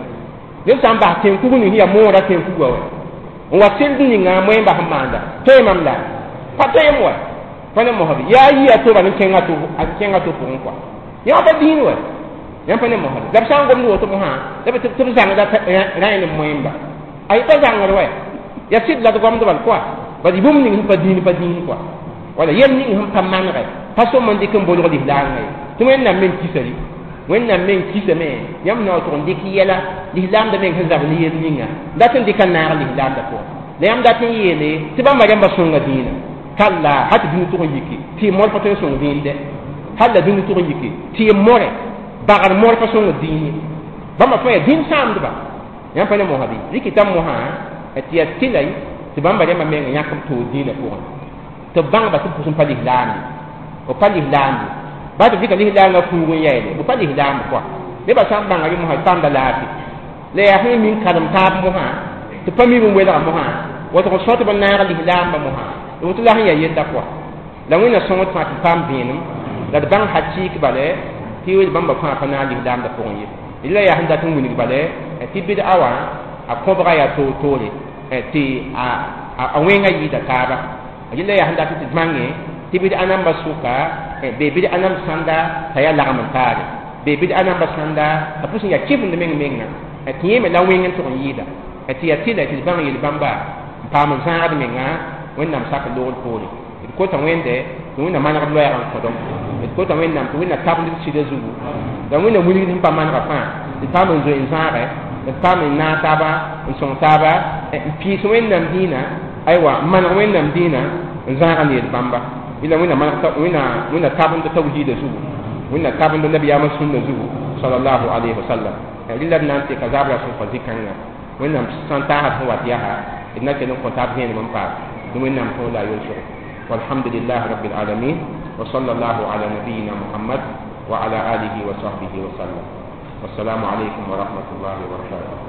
ne san ba ten ku ni ya mo ra ten ku wa wa sirden ni nga mo en ba hamanda toy mamda pa toy mo fa ne mo habi ya yi ya to ba ni kenga to ko kwa ya ba din wa ya fa ne mo habi da san gom ni to mo ha da ba to zang da ra ni mo en ba ai ta zang wa ya sid la to gom do bal kwa ba di bum ni pa din kwa wala yem ni hum tamman ga paso mon dikem bo do di langa to men na men kisari wen na men kisame yam na to ndiki yela di lam da men hazab ni yel ninga datin dikan na li lam da ko le am datin yele tiba ma jamba sunga dina kala hat dinu to yiki ti mol pato sunga dinde halla dinu to yiki ti more bagar mol pato sunga dini bamba fa din sam ba yam pa ne mo habi dikitam mo ha atiya tilai tiba ma jamba men yakam to dina ko to bang ba tu pa lihlam o pa lihlam ba to fika lihlam na ku ngun yele o pa lihlam kwa le ba sam bang ari mo ha tam da lafi le ya hin min kadam tab mo ha to pa mi mo wela mo ha wo to so to ban na lihlam ba mo ha o to la hin ya yenda kwa la ngina so mo ta pam binum da bang ha chi ki bale ti wi bamba fa na lihlam da ko yi illa ya handa tun ngini bale ti bid awa a ko ba ya to le ti a wenga yi da taba ajilla ya handa ti mange tibid anam basuka be bid anam sanda taya la amantare be bid anam basanda apusin ya kifun de menga tiye me la wengen to yida ti ya tila ti bang yil bamba pa man sa menga wennam saka do poli ko ta wende wonna man ga loya ko dom ko ta wennam to wonna tabli ci de zugu da wonna muli ni pa man ga fa ti pa man zo insare pa man na taba son taba pi so wennam dina aywa man wennam dina zaaga ne bamba ila wina tabun da tawhid zu wina tabun da nabiya ma sunna zu sallallahu alaihi wasallam ila nan te kazabra sun fazikanga wina santa ha wa tiyaha inna ke non kontab ne man pa wina ko la yusuf walhamdulillah rabbil alamin wa sallallahu ala nabiyyina muhammad wa ala alihi wa sahbihi wa sallam wassalamu alaikum wa rahmatullahi wa barakatuh.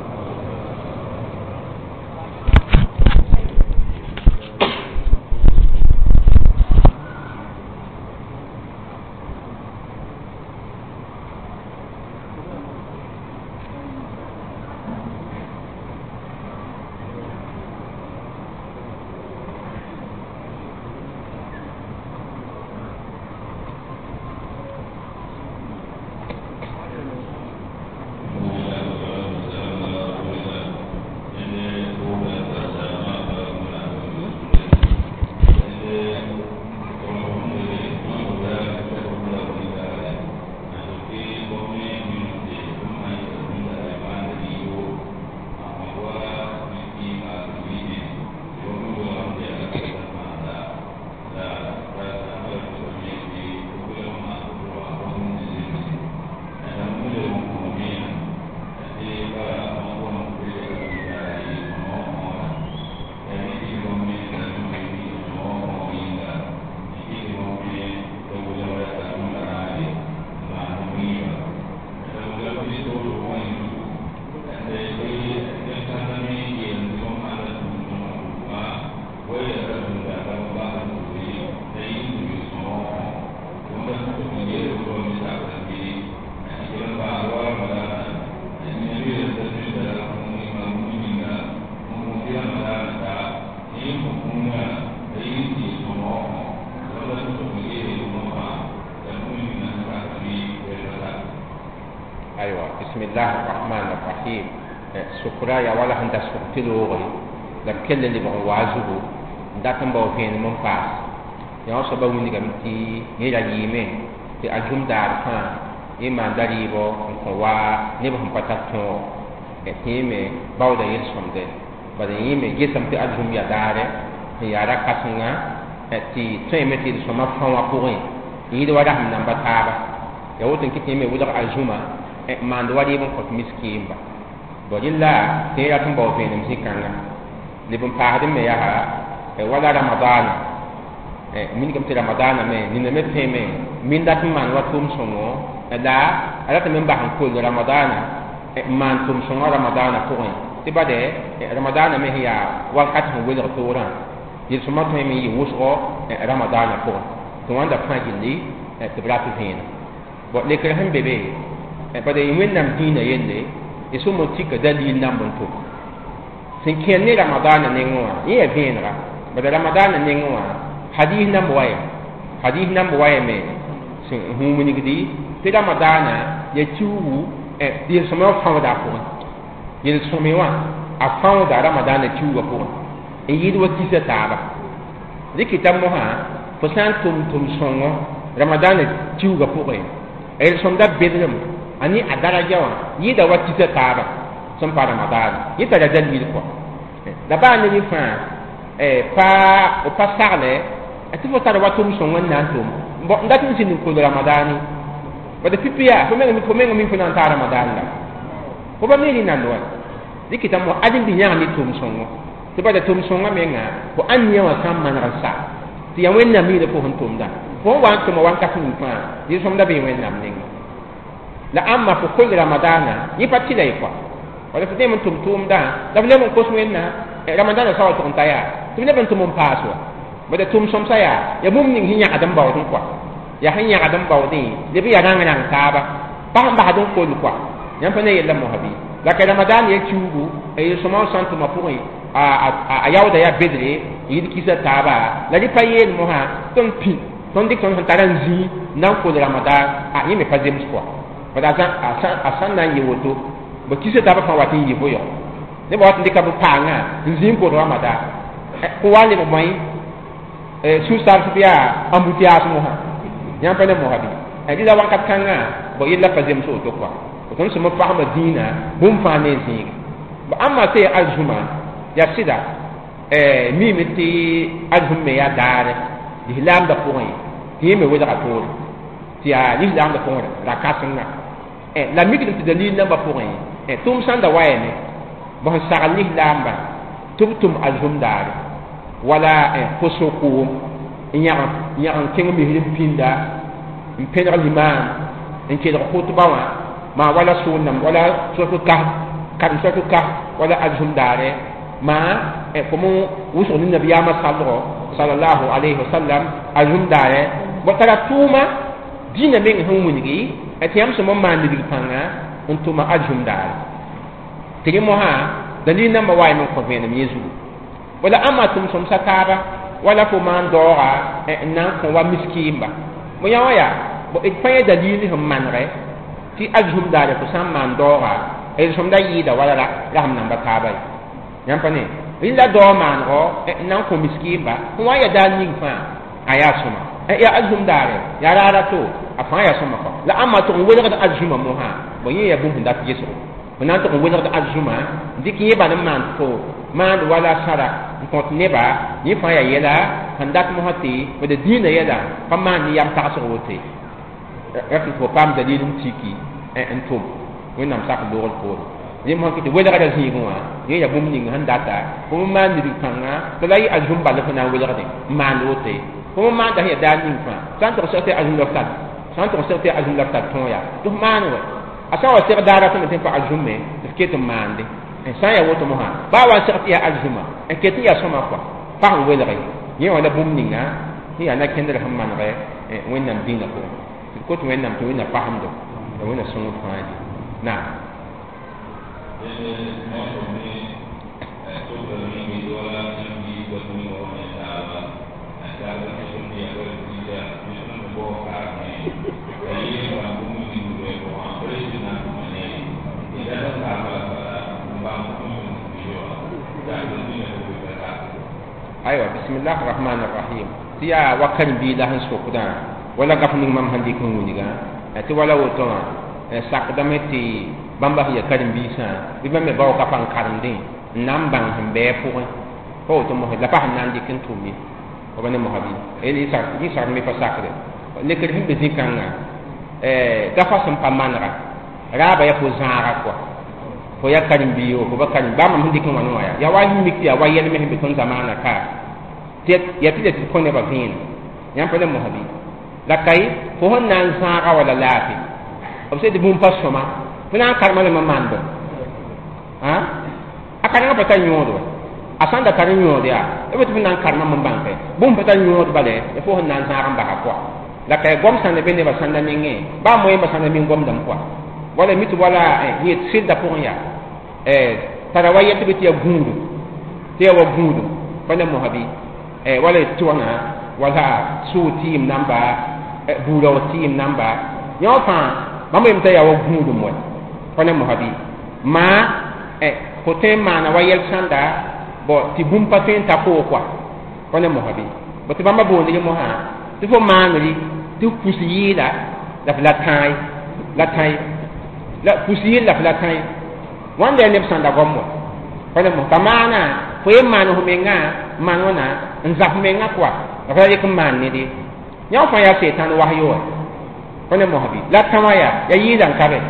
أيوة بسم الله الرحمن الرحيم سكرا يا ولا هند سكتلوغي لكل اللي بغوا وازوه داتن باو فين من فاس يا سبب وني غمتي يلا يمه تي اجوم دار فان يما داريبو كوا نيبهم باتاتو اتيمه باو دا يسومده بدا يمه يسم تي اجوم يا داره يا را كاسنغا اتي تيمه تي سوما فوا بوين يدي ودا هم نمبر تابا يا وتن كيتيمه ودا اجوما ماند وادي بون كوت مسكيمبا بوديلا تي راتن باو فين مسكانغا لبن فاهدم يا wala ramadana min kam ti ramadana me ni ne me min dat man wa tum songo da ala ta men ba han ko ramadana man tum songo ramadana ko ti bade ramadana me ya wakat ho wel to ran yel suma to me yi wuso ramadana ko to wanda fa gindi te bratu hin bo le kre han bebe bade yin nam dina yende iso mo tika dalil nam bon to sin ken ni ramadana ne ngwa ye venra bada ramadan nengwa hadith nam waya me sin humuni gidi te ramadan ya chuwu dir sama fawda ko yel somewa a fawda ramadan chuwu ko e yidu wakisa taba dikitam mo ha fosan tum songo ramadan chuwu ko e somda bedrem ani adara jawa yida wakisa taba som pa ramadan yita da dalil ko da ba ni fa pa o pasarle ati fo tar watum so ngwan nan tum bo ndatin sin ko ramadani ba de pipia ko men mi fo nan tar ramadan la ko ba mi ni nan do dikita mo adin bi nyang ni tum so ngo to ba de tum so nga menga ko anya wa kam man rasa ti ya wen na mi de ko hon tum da fo wan to mo wan ka tum pa di som da bi wen nam ning la amma fo ko ramadana yi pati dai ko wala fo de mo tum da da le mo ko so wen na ramadan sa wa to taya tu ne ban tum paso ba da tum som saya ya mum ning hinya adam bawo tun kwa ya hinya adam bawo ni de bi ya nan nan ka ba ba don ko lu kwa yan fa ne yalla mo habi la ka ramadan ya chubu e soma santu ma puri a yawda ya bedre yid kisa taba la di payen mo ha ton pi ton dik ton taran zi nan ko ramadan a yime pa zems kwa ba da asan nan yi woto ba kisa taba fa watin yi boyo ne ba watin dikabu panga nzim ko ramadan ko wali mo mai su sar biya ambutia mo ha yan pa ne mo habi di da wakat kanga bo yilla fa zem so to kwa ko so mo fahma dina bum fa ne zi ba amma sai aljuma ya sida mi miti aljuma ya dare di lam da ko yi me wada to ti ya di lam da ko la kasanga la mi ki dalil namba ko tum sanda waye ne bo sa ni lamba tum aljum dare wala fosoko nyam kenga mi hilim pinda mpedra liman nke da khutba wa ma wala sunnam wala sotu ka kan sotu ka wala aljum dare ma como wuso ni nabiya ma sallallahu alaihi wasallam aljum dare bo tara tuma dina men humunigi atiyam so man ni panga untuma aljum dare tigi mo ha dalil namba wa min ko vena yezu wala amatum som sakaba wala ko man dora nan ko wa miskimba mo ya bo it faya dalil hum manre ti aljum dare ko sam man dora e som da yida wala raham namba kaba yam pane illa do man ro nan ko miskimba ko wa ya dal ning fa aya suma ya aljum dare ya rara to afa ya suma ko la amma to wala ga aljuma mo ha bo ye ya bum da yeso nan to wala ga aljuma diki ye ba man ko man wala sara ko neba ni fa ya yela handat mo hati ko de dina yela pamman ni yam ta so wote rafi ko pam dalilum tiki entum wenam sak dogol ko ni mo ki de wala ga zinwa ye ya bum ni handata ko man ni kanga to lay aljum bal fa na wala ga de man wote ko man da ya dal ni fa san to so te aljum laftat san to so te aljum laftat to ya to man wa asa wa sir dara to me fa aljum me ke to mande san ya woto mo ha ba wa sir ya aljuma ke ti ya soma kwa pa ho wala ga ye wala bum ni na ni ana kender hamman ga wenam dina ko to wenam to wenam pahamdo wena sungu fa na aywa bismillahir rahmanir rahim tiya wakan bi la han sokuda wala gafning mam handi ko nguniga ti wala woto sakdame ti bamba ya karim bi sa bi me bawo ka pan karim din nambang hembe ko to mo la pa nan di ken tumi o bane mo habi eli sa ni sa me pa sakre le ke himbe zikanga gafa sam pa manra raba ya ko zara ko fo ya karim bi yo ko ba karim ba mam handi ko wanu ya wa ni mi ya wa yel me himbe ton zamana ka tet ya ti de ko ne ba vin yam pa le mo habi la kai fo hon nan zara wala lafi o se de bum pa soma fina karma le mamando ha akana pa tan yodo asanda karin yodo ya e betu nan karma mambanke bum pa tan yodo bale e fo hon nan zara ba ko la kay gom sande bene ba sanda mingi ba moy ba sanda min gom dam quoi wala mitu wala yet silda pour ya tara wayet biti ya gundu te wa gundu bana mo habi wala tuwana wala su team number bulo team number nyofa mama imta ya wa gundu mo bana mo habi ma ko te mana wayel sanda bo ti bum paten ta ko quoi bana mo habi bo ti mama bo ni mo ha ti fo manri tu pusi la la tai la pusi la tai wanda ne sanda gommo wala mo tamana fo yemano ho menga manona nzaf menga kwa ra yek man ni di nyaw fa ya setan wahyo wala mo habi la tamaya ya yidan kabe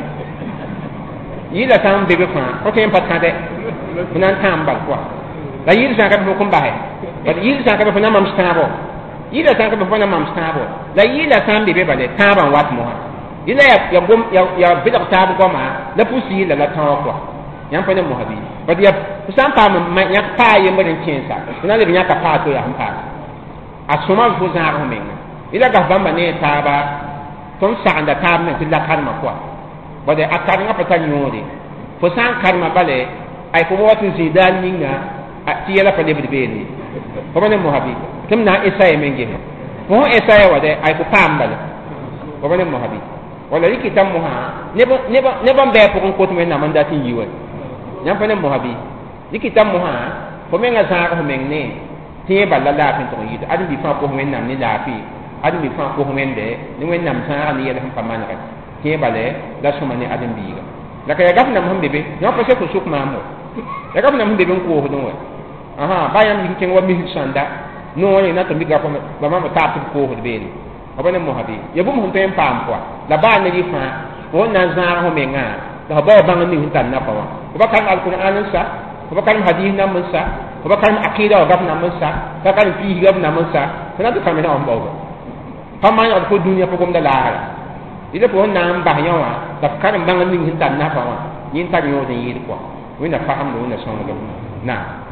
yida tam bebe fa ko ken patade bunan tamba kwa la yida ka ko kumbahe ba yida ka ko na mam stabo yida tan ka be fona mam stabo la yida tan be bale taban wat mo ila ya gom ya bidaq tab goma la pusi la tan ko yam fona mo habi ba dia san pa ma ya pa ye mo den chensa na le nya ka pa to ya hampa asuma fu za ro men ila ga bamba ne taba ton sa anda tab ne tilla karma ko ba de akar nga patan nyori fo san karma bale ay ko watin zidan ninga ti yala pa de bidbeni ko ne mo habi tum na isaye menge mo isaye wade ay ko pambal ko bane mo habi wala riki tam mo ha ne ba be ko ko tum na manda tin yiwe nyam pane mo habi riki tam mo ha ko men nga sa ko men ne tie balla la pin to yida adi bi fa ko men nam ni la fi adi bi fa ko men de ni wen nam sa ani yele ham pamana ka tie bale da so mani adi bi ga la ka ya gaf nam hum bebe nyam pa se ko suk ma mo ya gaf nam bebe ko ho no aha bayam ni ken wa mi sanda no ni na to mi ga ko ba ma ta tu ko ho be ni abane mo habi ya bum hon tem pam kwa la ba ni fa ko na za ho menga da ba ba ni hin tan na pa wa ko ba kan alquran sa ko ba kan hadith na mun sa ko ba kan aqida ga na mun sa ka kan fi ga na mun sa kana to kamena on ba pa ma ya ko dunia ko gom da la ida ko na ba ya wa da kan ba ni hin tan na pa wa yin ta yo de yi ko wi na faham do na so na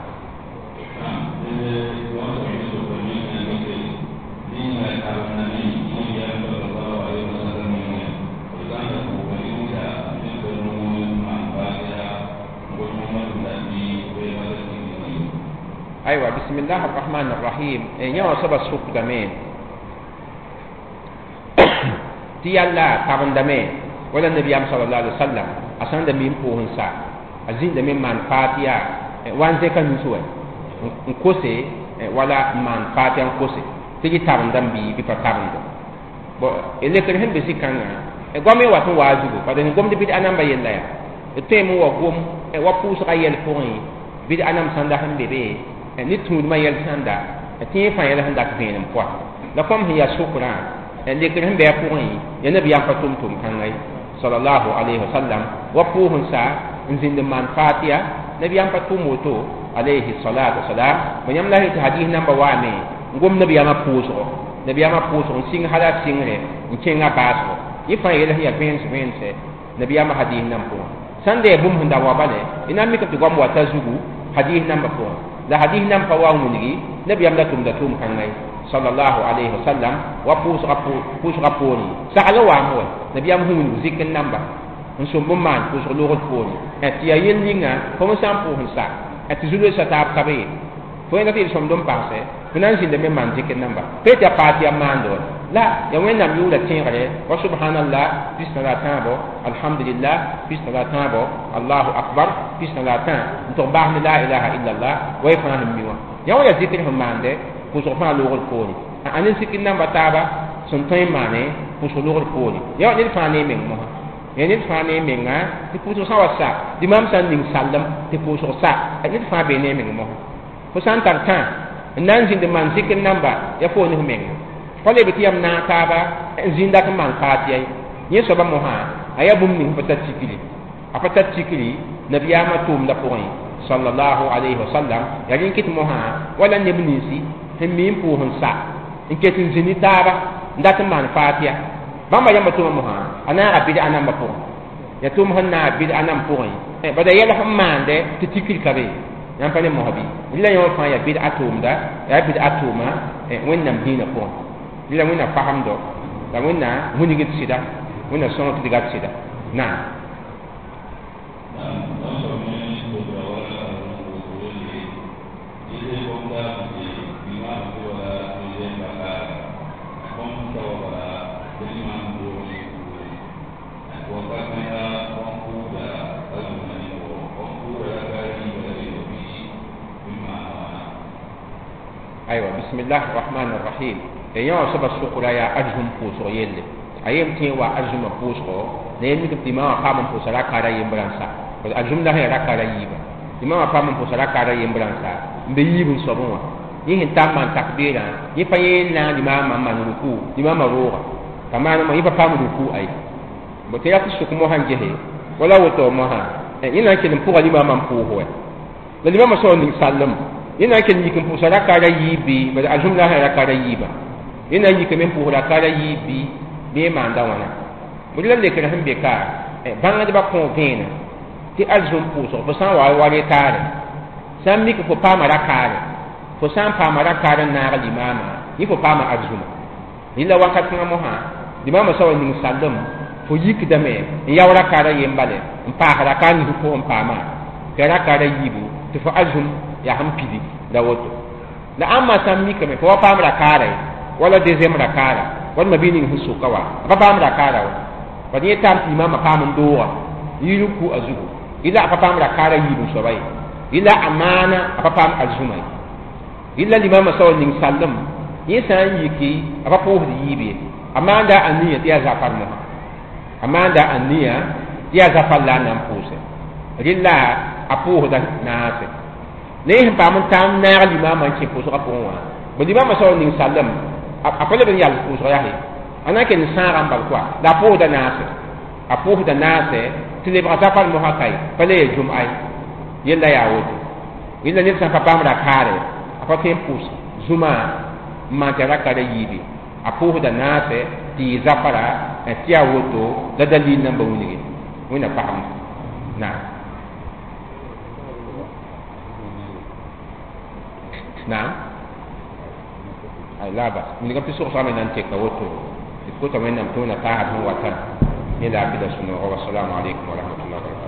aywa bismillahir rahmanir rahim nyawa saba suk dame ti yalla tabandame wala nabiyam sallallahu alaihi wasallam asan da min po hunsa azin da min man fatiya wanze kan suwa nkose wala man fatiya nkose tigi tabandam bi pa tabanda bo ele kan hen besi kanga gome watu wajibu pa den gom de bid anamba yella ya temu wa gom wa pusa yel point bid anam sanda han bebe ni tuud ma yel sanda ti fa yel handa ka venem kwa la kom hiya shukra en de kan be pour yi ya nabi ya fatum tum kan ngai sallallahu alaihi wasallam wa puhun sa nzinde man fatiya nabi ya fatum moto alaihi salatu wassalam banyam la hadith number 1 ne ngom nabi ya ma puso sing hala singre nkenga baso yi fa yel hiya pense nabi ya ma hadith number sande bum hunda wa bale ina mi ka gom wa tazugu hadith number 4 la hadith nam fa wa munigi nabi am da tum kan ngai sallallahu alaihi wasallam wa pus raponi sala wa mo nabi am hun zikin namba nsum bum man pus lo got poni et ya yen linga ko mo sam pu hunsa et zulu sa ta kabe fo ina ti som dum passe finan sin de me man zikin namba pe ta pati amando la ya wen nam yula tingare wa subhanallah bismillah tabo alhamdulillah bismillah tabo allahu akbar bismillah ta to bahni la ilaha illallah wa ifana miwa ya wala zikr hum mande pʋʋsg fãa loogr poore a ne zikr namba taaba sẽn tõe n maane pʋʋsg loogr poore ya wa ned fãa ne meng mosã ya ned fãa ne menga tɩ pʋʋsg sã wa sa tɩ mam sã n ning sallem tɩ pʋʋsg sa ned fãa bee ne meng mosã fo sã n tar tã n na n zĩnd n maan zikr namba ya fo ne f menga fa lebe tɩ yam na n taaba n zĩnda tɩ n maan faatiya yẽ soaba mosã a yaa bũmb ning pa tar tikri a pa tar tikri nabiyaamã tʋʋmda pʋgẽ sallallahu alayhi wa sallam ya rẽn kɩt mosã wala neb ninsi sẽn mi n pʋʋs n sa n ket n zĩni taaba n dat n maan faatiya bãmba yãmba tʋma mosã a naaga bɩd-a nambã pʋgẽ ya tʋʋm sẽn naag bɩd-a nam pʋgẽ bada yɛl sẽn maande tɩ tikr ka be yãmb pa ne mosã bɩ rɩla yõ fãa ya bɩd-a tʋʋmda yaa bɩd-a tʋʋma wẽnnaam dĩinã pʋgẽ rɩla wẽnna fagemdo la wẽnna wilgd sɩda wẽnna sõng tɩ d gat sɩda naam aywa bismillah rahman rahim e yõ soaba sʋkra yaa arzum pʋʋsg yelle a yem tẽ wa arzumã pʋʋsgo la yem mikm tɩ imã wã paam n pʋʋsa rakaara yembr n sa arzum la sẽn ya rakaara yiiba imã wã paam n pʋʋsa rakaara yembr n sa n be yiib n soabẽ wã yẽ sẽn tar n maan takbeerã yẽ pa yẽ na n limaamã n maan ruku limaamã rooga pa maanema yẽ pa paam ruku ay bõ tɩ rat tɩ sʋk mosã n gese wala woto mosã yẽ na n kell n pʋga limaamã n pʋʋs wɛ la limaamã sao ning sallem yẽ na n kell n yik n pʋʋsa rakaara yiibe bala arzum la sẽn ya rakaara yiiba yẽ na n yikame n pʋʋs rakaara yiibi bee maanda wãna bõe la lekra sẽn be ka bãngdbã kõo vẽena tɩ arzum pʋʋsg fo sã n wa wa retaare sã n mik fo paama rakaare fo sã n paama rakaar n naag limaamã yẽ fo paama arzumã yẽla wakat kãngã mosã limaamã sa wa ning sallem fo yikdame n yao rakaara yembale n paas rakaar nis pʋgẽ paamã tɩ rakaara yiibu tɩ fo arzum yaa sẽn pidi la woto la ãmma sã n mikame fo wa paam rakaara wala deuxième rakaara wala ma bɩ ning sẽn sʋka wa a pa paam rakaara wa bad yẽ tam tɩ limaamã paam n dooga yɩ ruku a zugu yɩla a pa paam rakaara yiib n soaba ye yɩla a maana a pa paam arzumã ye yɩla limaamã sa wa ning sallem yẽ sã n yiki a pa pʋʋsd yiib ye a maanda a nia tɩ yaa zafar mosã a maanda a nia tɩ yaa zafar la a na n pʋʋse rɩla a pʋʋsda naase ne sẽn paam n tãam naag limaamã n kẽ pʋʋsgã pʋgẽ wã bõ limaamã sa wa ning sallem a pa leb n yal pʋʋsg yaa a na n kell n sãagã n bal koa la a pʋʋsda naase a pʋʋsda naase tɩ lebga zafar mosã kae pa la ya zʋm ay yella yaa woto yella ned sã n pa paam rakaare a pa tõe n pʋʋs zũmã n maan tɩ rakaara yiibe a pʋʋsda naase tɩ yɩ zafara tɩ yaa woto la dalil namba wilge wẽnna pagem naam naam ay la bas wilgame tɩ sʋg soame nan teka woto tɩ kota wẽnnaam tɩ wẽnna taasd sẽn wata ne la a bɩda sũ-noogo wasalamu aleykum wa rahmatullah wa barakatu